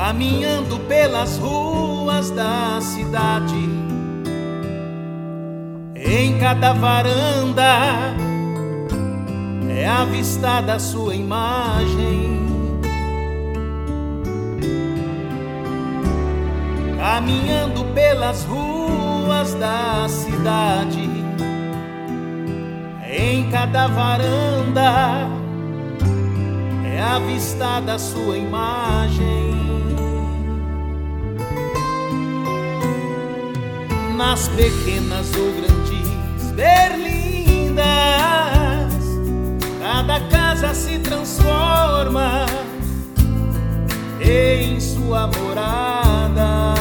caminhando pelas ruas da cidade. Em cada varanda é avistada a sua imagem. Caminhando pelas ruas da cidade, em cada varanda é avistada a sua imagem. Nas pequenas ou grandes berlindas, cada casa se transforma em sua morada.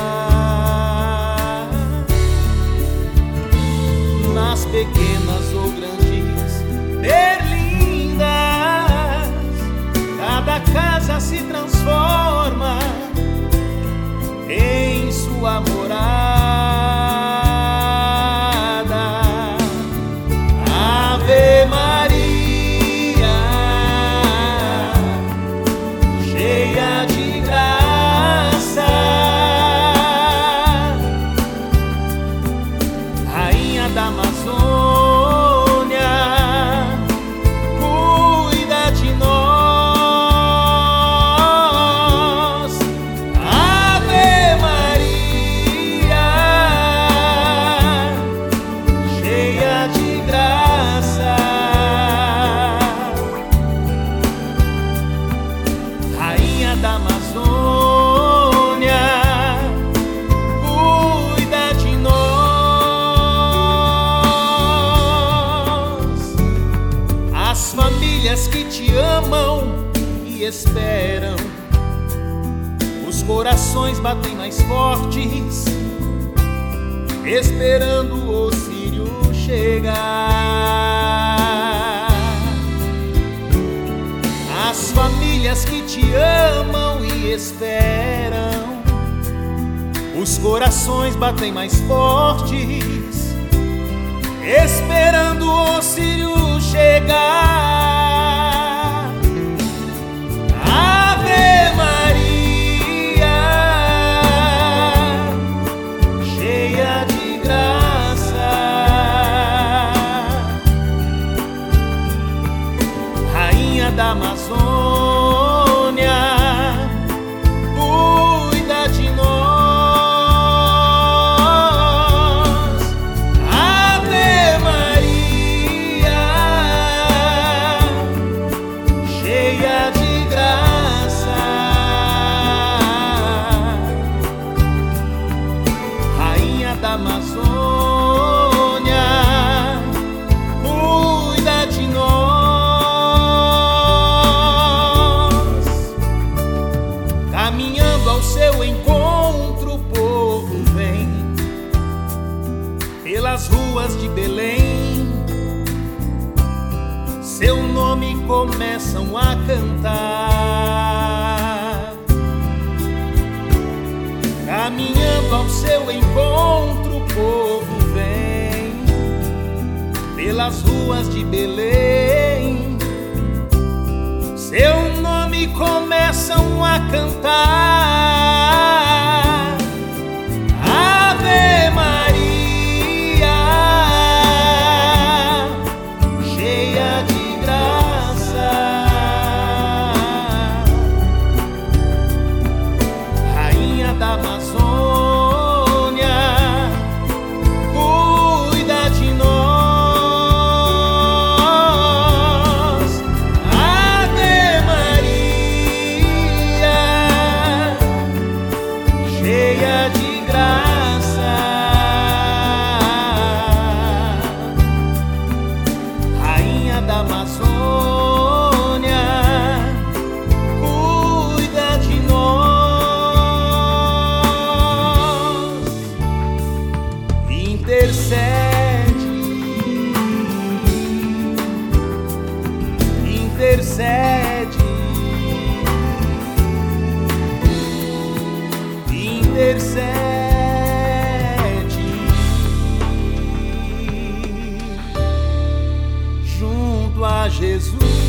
Nas pequenas ou grandes berlindas, cada casa se transforma em sua morada. Ave Maria, cheia de graça, rainha da Amazônia, cuida de nós. Ave Maria, cheia de graça, rainha da Amazônia, cuida de nós. As famílias que te amam e esperam, os corações batem mais fortes, esperando o Sírio chegar. As famílias que te amam e esperam, os corações batem mais fortes, esperando o Sírio chegar. Ave Maria, cheia de graça, rainha da Amazônia, cuida de nós. Ave Maria, cheia de graça, rainha da Amazônia, cuida de nós. Caminhando ao seu encontro, o povo vem pelas ruas de Belém, seu nome começam a cantar. Caminhando ao seu encontro, o povo vem pelas ruas de Belém, seu nome começam a cantar. Ave Maria, cheia de graça, rainha da Amazônia, cuida de nós. Ave Maria, cheia de graça, rainha da Amazônia, cuida de nós. Intercede, intercede, intercede junto a Jesus.